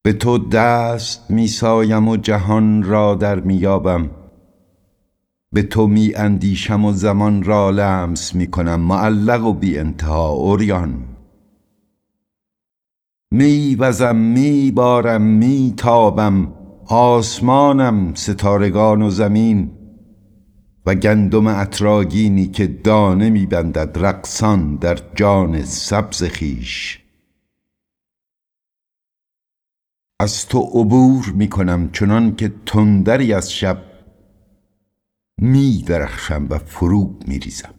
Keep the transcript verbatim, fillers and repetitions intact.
به تو دست می سایم و جهان را در می یابم، به تو می اندیشم و زمان را لمس می کنم، معلق و بی انتها عریان. می وزم می بارم می تابم، آسمانم ستارگان و زمین و گندم عطرآگینی که دانه می بندد رقصان در جان سبز خویش. از تو عبور می کنم چنان که تندری از شب، می درخشم و فرو می ریزم.